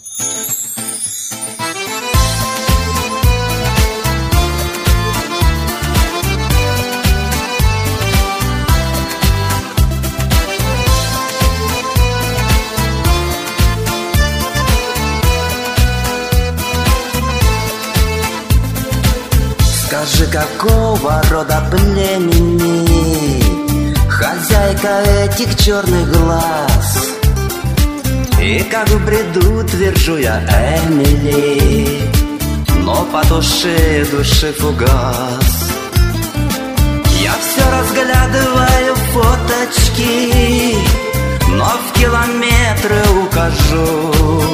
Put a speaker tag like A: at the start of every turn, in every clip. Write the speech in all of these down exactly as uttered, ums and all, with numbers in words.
A: Скажи, какого рода племени хозяйка этих черных глаз? И как в бреду твержу я Эмили, но потуши души фугас. Я все разглядываю фоточки, но в километры ухожу.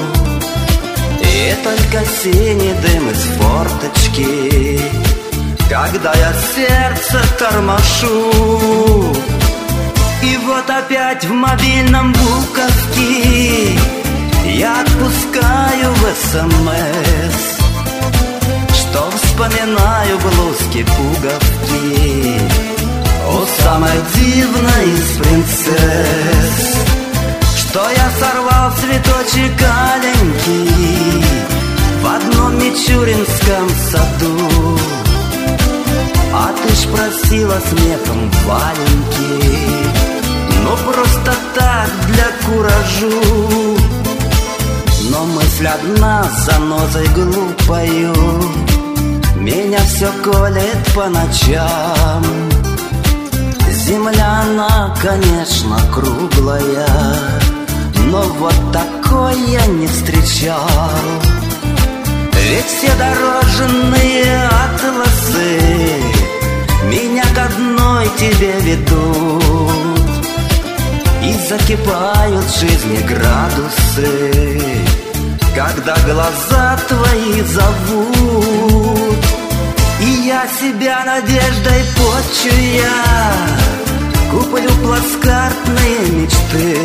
A: И только синий дым из форточки, когда я сердце тормошу. И вот опять в мобильном буковке я отпускаю в СМС, что вспоминаю блузки-пуговки у самой дивной из принцесс, что я сорвал цветочек аленький в одном мичуринском саду. А ты ж просила смехом валенки, ну просто так для куражу. Но мысль одна занозой глупою меня все колет по ночам. Земля, она, конечно, круглая, но вот такой я не встречал. Ведь все дорожные атласы меня к одной тебе ведут, и закипают в жизни градусы, когда глаза твои зовут. И я себя надеждой почу я, куплю плацкартные мечты,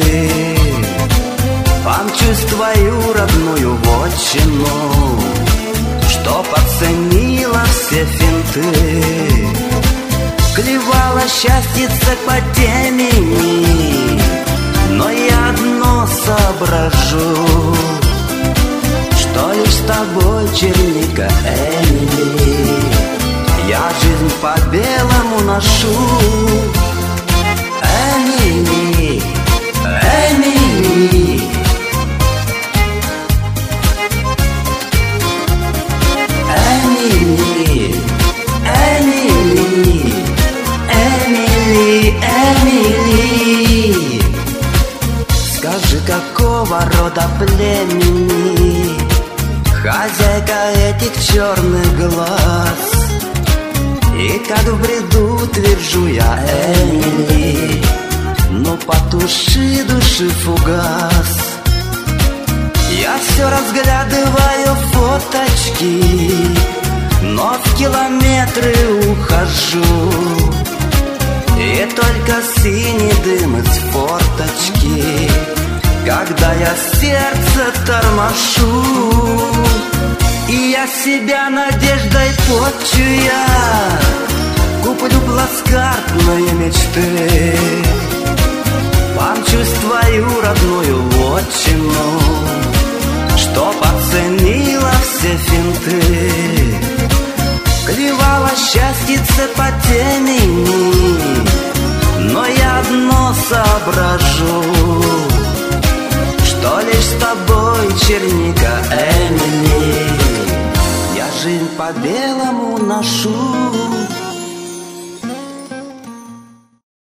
A: помчусь в твою родную вотчину, что подценила все финты. Клевала счастьице по темени, но я одно соображу, что лишь с тобой, черника Эмили, я жизнь по-белому ношу. Эмили, Эмили, Эмили, Эмили, Эмили, Эмили. Скажи, какого рода племени хозяйка этих черных глаз? И как в бреду твержу я Эмили, ну потуши души фугас. Я все разглядываю фоточки, но в километры ухожу. И только синий дым из форточки, когда я сердце тормошу. И я себя надеждой почу я, куплю плацкартные мечты, помчусь в твою родную вотчину, что подценила все финты. Клевала счастьице по темени, но я одно соображу, что лишь с тобой, черника Эмили, я жизнь по-белому ношу.